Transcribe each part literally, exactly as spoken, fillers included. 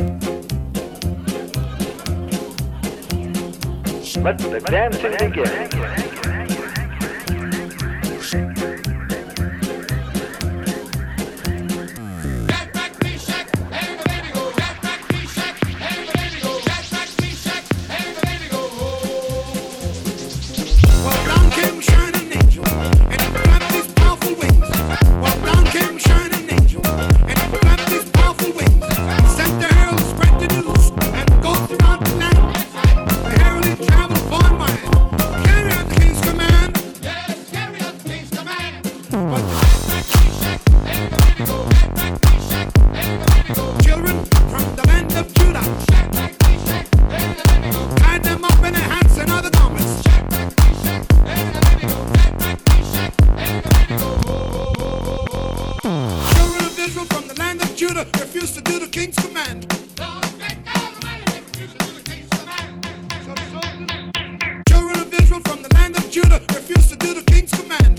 Let the dancing begin. Refuse to do the king's command. Children of Israel from the land of Judah refuse to do the king's command.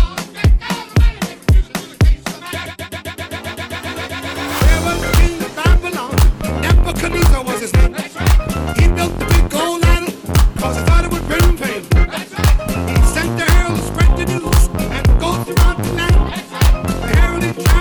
There was the king of Babylon, Nebuchadnezzar was his name. He built the big gold idol because he thought it would bring him fame. He sent the herald to spread the news and go throughout the land. The herald he traveled